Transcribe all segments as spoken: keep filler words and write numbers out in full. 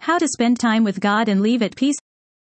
How to spend time with God and leave at peace.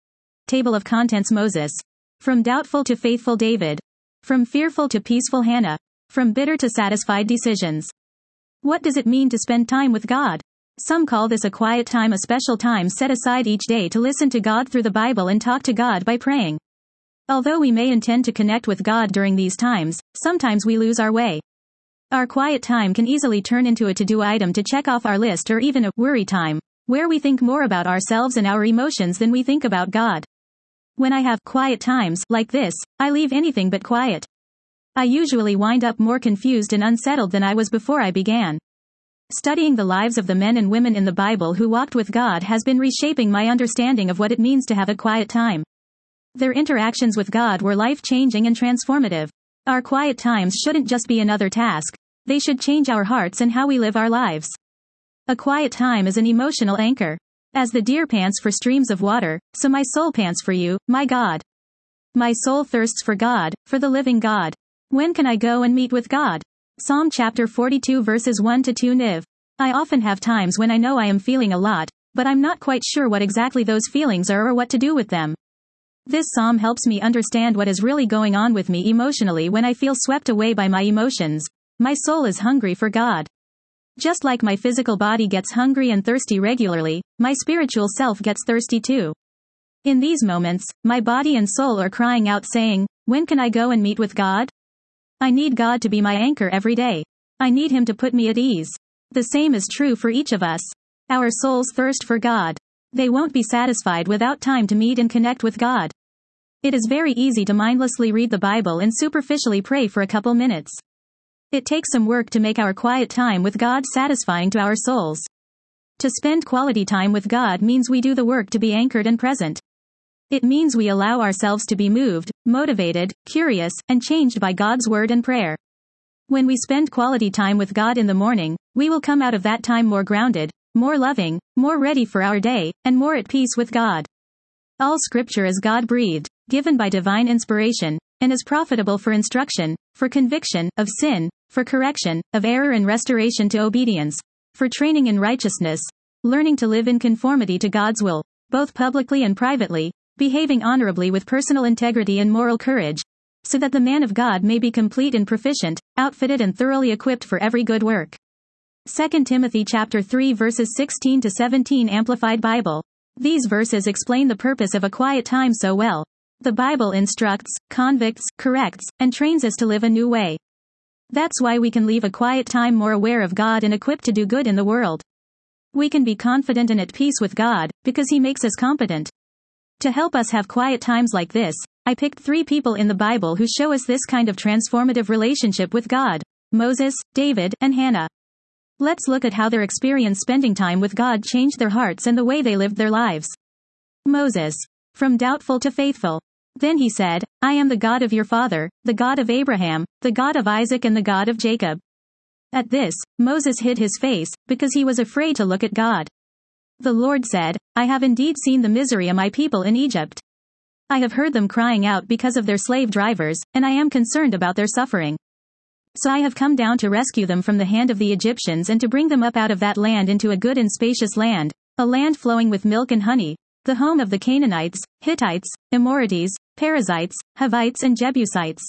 Table of contents: Moses. From doubtful to faithful David. From fearful to peaceful Hannah. From bitter to satisfied decisions. What does it mean to spend time with God? Some call this a quiet time, a special time set aside each day to listen to God through the Bible and talk to God by praying. Although we may intend to connect with God during these times, sometimes we lose our way. Our quiet time can easily turn into a to-do item to check off our list, or even a worry time, where we think more about ourselves and our emotions than we think about God. When I have quiet times like this, I leave anything but quiet. I usually wind up more confused and unsettled than I was before I began. Studying the lives of the men and women in the Bible who walked with God has been reshaping my understanding of what it means to have a quiet time. Their interactions with God were life-changing and transformative. Our quiet times shouldn't just be another task. They should change our hearts and how we live our lives. A quiet time is an emotional anchor. As the deer pants for streams of water, so my soul pants for you, my God. My soul thirsts for God, for the living God. When can I go and meet with God? Psalm chapter forty-two verses one to two Niv. I often have times when I know I am feeling a lot, but I'm not quite sure what exactly those feelings are or what to do with them. This psalm helps me understand what is really going on with me emotionally when I feel swept away by my emotions. My soul is hungry for God. Just like my physical body gets hungry and thirsty regularly, my spiritual self gets thirsty too. In these moments, my body and soul are crying out saying, when can I go and meet with God? I need God to be my anchor every day. I need Him to put me at ease. The same is true for each of us. Our souls thirst for God. They won't be satisfied without time to meet and connect with God. It is very easy to mindlessly read the Bible and superficially pray for a couple minutes. It takes some work to make our quiet time with God satisfying to our souls. To spend quality time with God means we do the work to be anchored and present. It means we allow ourselves to be moved, motivated, curious, and changed by God's word and prayer. When we spend quality time with God in the morning, we will come out of that time more grounded, more loving, more ready for our day, and more at peace with God. All scripture is God-breathed, given by divine inspiration, and is profitable for instruction, for conviction of sin, for correction of error and restoration to obedience, for training in righteousness, learning to live in conformity to God's will, both publicly and privately, behaving honorably with personal integrity and moral courage, so that the man of God may be complete and proficient, outfitted and thoroughly equipped for every good work. Second Timothy chapter three verses sixteen to seventeen Amplified Bible. These verses explain the purpose of a quiet time so well. The Bible instructs, convicts, corrects, and trains us to live a new way. That's why we can leave a quiet time more aware of God and equipped to do good in the world. We can be confident and at peace with God, because He makes us competent. To help us have quiet times like this, I picked three people in the Bible who show us this kind of transformative relationship with God: Moses, David, and Hannah. Let's look at how their experience spending time with God changed their hearts and the way they lived their lives. Moses. From doubtful to faithful. Then he said, I am the God of your father, the God of Abraham, the God of Isaac and the God of Jacob. At this, Moses hid his face, because he was afraid to look at God. The Lord said, I have indeed seen the misery of my people in Egypt. I have heard them crying out because of their slave drivers, and I am concerned about their suffering. So I have come down to rescue them from the hand of the Egyptians and to bring them up out of that land into a good and spacious land, a land flowing with milk and honey, the home of the Canaanites, Hittites, Amorites, Perizzites, Hivites and Jebusites.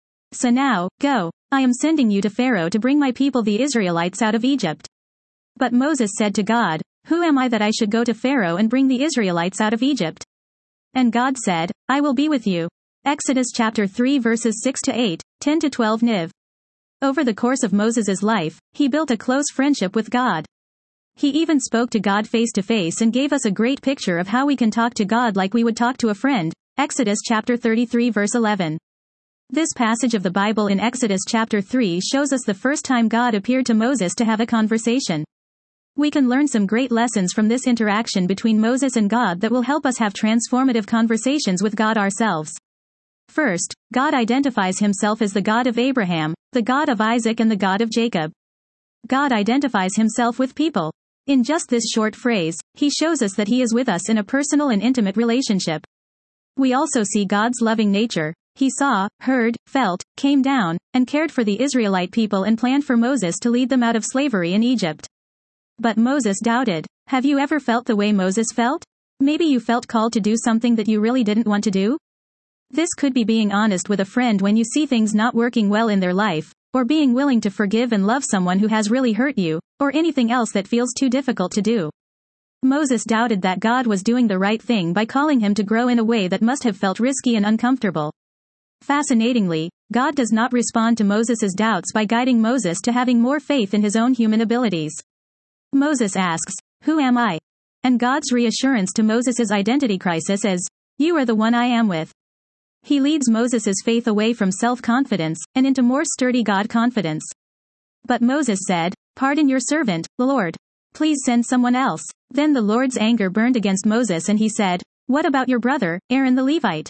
So now, go, I am sending you to Pharaoh to bring my people the Israelites out of Egypt. But Moses said to God, who am I that I should go to Pharaoh and bring the Israelites out of Egypt? And God said, I will be with you. Exodus chapter three verses six to eight, ten to twelve Niv. Over the course of Moses' life, he built a close friendship with God. He even spoke to God face to face and gave us a great picture of how we can talk to God like we would talk to a friend. Exodus chapter thirty-three verse eleven. This passage of the Bible in Exodus chapter three shows us the first time God appeared to Moses to have a conversation. We can learn some great lessons from this interaction between Moses and God that will help us have transformative conversations with God ourselves. First, God identifies himself as the God of Abraham, the God of Isaac and the God of Jacob. God identifies himself with people. In just this short phrase, he shows us that he is with us in a personal and intimate relationship. We also see God's loving nature. He saw, heard, felt, came down, and cared for the Israelite people and planned for Moses to lead them out of slavery in Egypt. But Moses doubted. Have you ever felt the way Moses felt? Maybe you felt called to do something that you really didn't want to do? This could be being honest with a friend when you see things not working well in their life, or being willing to forgive and love someone who has really hurt you, or anything else that feels too difficult to do. Moses doubted that God was doing the right thing by calling him to grow in a way that must have felt risky and uncomfortable. Fascinatingly, God does not respond to Moses' doubts by guiding Moses to having more faith in his own human abilities. Moses asks, "Who am I?" And God's reassurance to Moses' identity crisis is, "You are the one I am with." He leads Moses' faith away from self-confidence, and into more sturdy God-confidence. But Moses said, "Pardon your servant, Lord. Please send someone else." Then the Lord's anger burned against Moses and he said, "What about your brother, Aaron the Levite?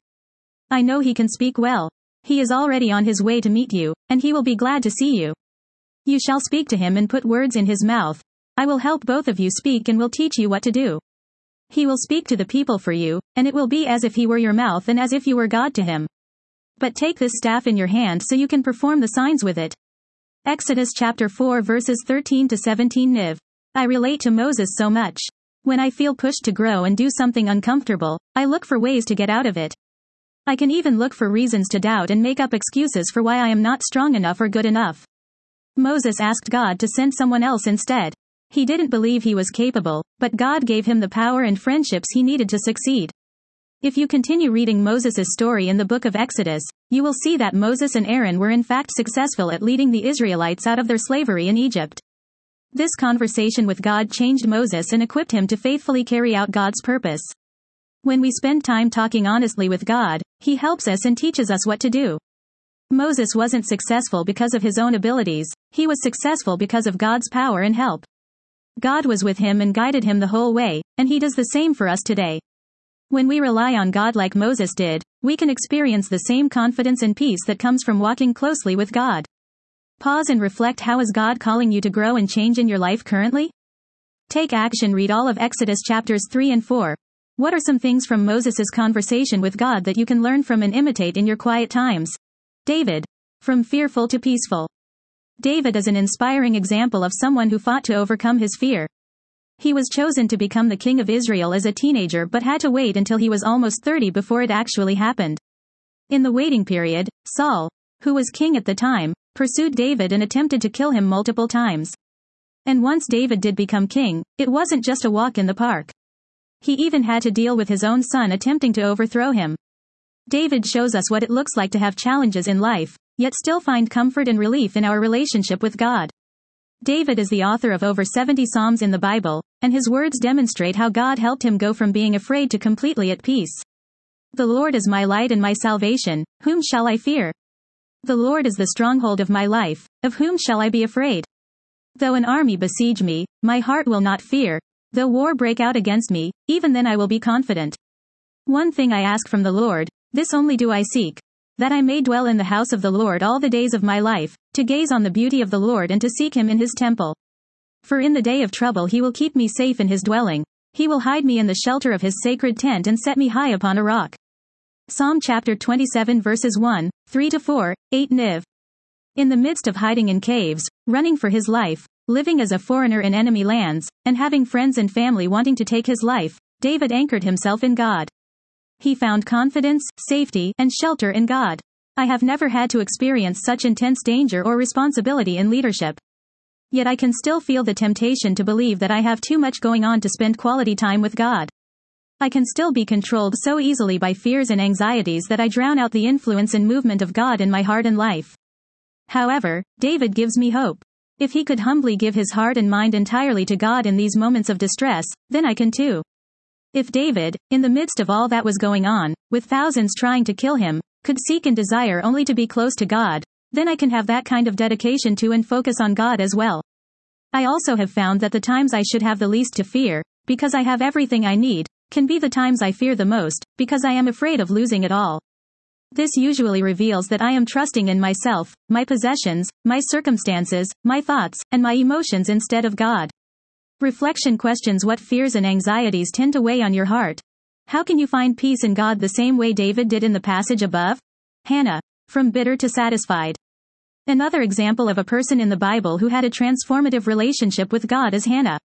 I know he can speak well. He is already on his way to meet you, and he will be glad to see you. You shall speak to him and put words in his mouth. I will help both of you speak and will teach you what to do. He will speak to the people for you, and it will be as if he were your mouth and as if you were God to him. But take this staff in your hand so you can perform the signs with it." Exodus chapter four verses thirteen to seventeen Niv. I relate to Moses so much. When I feel pushed to grow and do something uncomfortable, I look for ways to get out of it. I can even look for reasons to doubt and make up excuses for why I am not strong enough or good enough. Moses asked God to send someone else instead. He didn't believe he was capable, but God gave him the power and friendships he needed to succeed. If you continue reading Moses' story in the book of Exodus, you will see that Moses and Aaron were in fact successful at leading the Israelites out of their slavery in Egypt. This conversation with God changed Moses and equipped him to faithfully carry out God's purpose. When we spend time talking honestly with God, He helps us and teaches us what to do. Moses wasn't successful because of his own abilities, he was successful because of God's power and help. God was with him and guided him the whole way, and He does the same for us today. When we rely on God like Moses did, we can experience the same confidence and peace that comes from walking closely with God. Pause and reflect. How is God calling you to grow and change in your life currently? Take action. Read all of Exodus chapters three and four. What are some things from Moses' conversation with God that you can learn from and imitate in your quiet times? David. From fearful to peaceful. David is an inspiring example of someone who fought to overcome his fear. He was chosen to become the king of Israel as a teenager but had to wait until he was almost thirty before it actually happened. In the waiting period, Saul, who was king at the time, pursued David and attempted to kill him multiple times. And once David did become king, it wasn't just a walk in the park. He even had to deal with his own son attempting to overthrow him. David shows us what it looks like to have challenges in life, yet still find comfort and relief in our relationship with God. David is the author of over seventy Psalms in the Bible, and his words demonstrate how God helped him go from being afraid to completely at peace. The Lord is my light and my salvation, whom shall I fear? The Lord is the stronghold of my life, of whom shall I be afraid? Though an army besiege me, my heart will not fear. Though war break out against me, even then I will be confident. One thing I ask from the Lord, this only do I seek, that I may dwell in the house of the Lord all the days of my life, to gaze on the beauty of the Lord and to seek Him in His temple. For in the day of trouble He will keep me safe in His dwelling. He will hide me in the shelter of His sacred tent and set me high upon a rock. Psalm chapter twenty-seven verses one, three to four, eight Niv. In the midst of hiding in caves, running for his life, living as a foreigner in enemy lands, and having friends and family wanting to take his life, David anchored himself in God. He found confidence, safety, and shelter in God. I have never had to experience such intense danger or responsibility in leadership. Yet I can still feel the temptation to believe that I have too much going on to spend quality time with God. I can still be controlled so easily by fears and anxieties that I drown out the influence and movement of God in my heart and life. However, David gives me hope. If he could humbly give his heart and mind entirely to God in these moments of distress, then I can too. If David, in the midst of all that was going on, with thousands trying to kill him, could seek and desire only to be close to God, then I can have that kind of dedication to and focus on God as well. I also have found that the times I should have the least to fear, because I have everything I need, can be the times I fear the most, because I am afraid of losing it all. This usually reveals that I am trusting in myself, my possessions, my circumstances, my thoughts, and my emotions instead of God. Reflection questions: what fears and anxieties tend to weigh on your heart? How can you find peace in God the same way David did in the passage above? Hannah. From bitter to satisfied. Another example of a person in the Bible who had a transformative relationship with God is Hannah.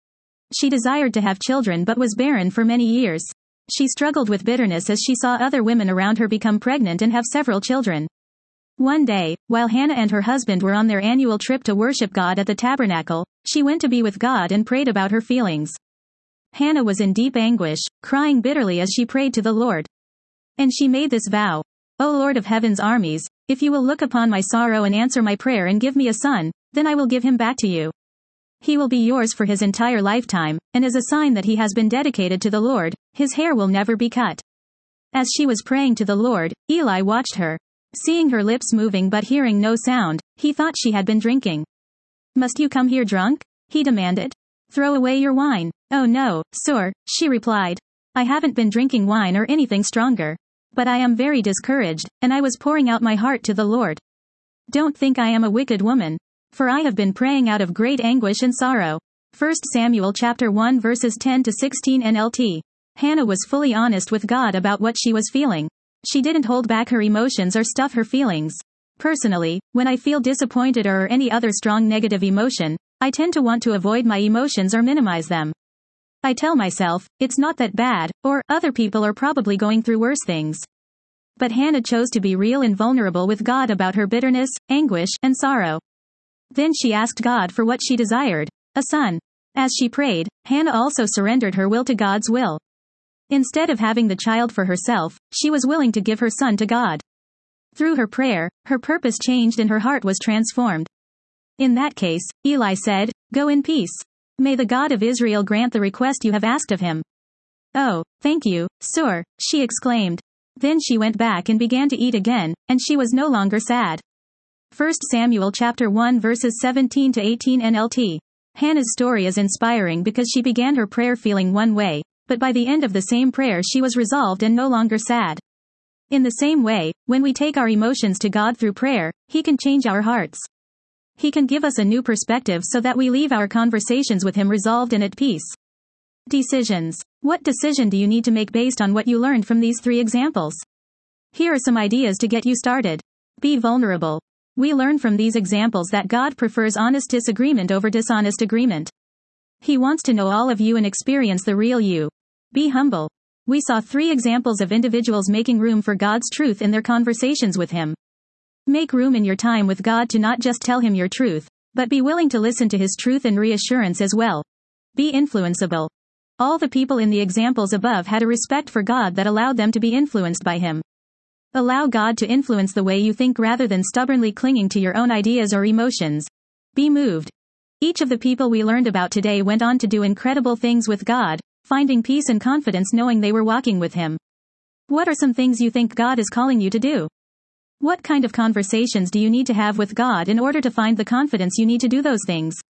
She desired to have children but was barren for many years. She struggled with bitterness as she saw other women around her become pregnant and have several children. One day, while Hannah and her husband were on their annual trip to worship God at the tabernacle, she went to be with God and prayed about her feelings. Hannah was in deep anguish, crying bitterly as she prayed to the Lord. And she made this vow. O Lord of heaven's armies, if you will look upon my sorrow and answer my prayer and give me a son, then I will give him back to you. He will be yours for his entire lifetime, and as a sign that he has been dedicated to the Lord, his hair will never be cut. As she was praying to the Lord, Eli watched her. Seeing her lips moving but hearing no sound, he thought she had been drinking. Must you come here drunk? He demanded. Throw away your wine. Oh no, sir, she replied. I haven't been drinking wine or anything stronger. But I am very discouraged, and I was pouring out my heart to the Lord. Don't think I am a wicked woman. For I have been praying out of great anguish and sorrow. First Samuel chapter one verses ten to sixteen N L T. Hannah was fully honest with God about what she was feeling. She didn't hold back her emotions or stuff her feelings. Personally, when I feel disappointed or any other strong negative emotion, I tend to want to avoid my emotions or minimize them. I tell myself, it's not that bad, or, other people are probably going through worse things. But Hannah chose to be real and vulnerable with God about her bitterness, anguish, and sorrow. Then she asked God for what she desired, a son. As she prayed, Hannah also surrendered her will to God's will. Instead of having the child for herself, she was willing to give her son to God. Through her prayer, her purpose changed and her heart was transformed. In that case, Eli said, Go in peace. May the God of Israel grant the request you have asked of him. Oh, thank you, sir, she exclaimed. Then she went back and began to eat again, and she was no longer sad. First Samuel chapter one verses seventeen to eighteen N L T. Hannah's story is inspiring because she began her prayer feeling one way, but by the end of the same prayer she was resolved and no longer sad. In the same way, when we take our emotions to God through prayer, He can change our hearts. He can give us a new perspective so that we leave our conversations with Him resolved and at peace. Decisions. What decision do you need to make based on what you learned from these three examples? Here are some ideas to get you started. Be vulnerable. We learn from these examples that God prefers honest disagreement over dishonest agreement. He wants to know all of you and experience the real you. Be humble. We saw three examples of individuals making room for God's truth in their conversations with Him. Make room in your time with God to not just tell Him your truth, but be willing to listen to His truth and reassurance as well. Be influenceable. All the people in the examples above had a respect for God that allowed them to be influenced by Him. Allow God to influence the way you think rather than stubbornly clinging to your own ideas or emotions. Be moved. Each of the people we learned about today went on to do incredible things with God, finding peace and confidence knowing they were walking with Him. What are some things you think God is calling you to do? What kind of conversations do you need to have with God in order to find the confidence you need to do those things?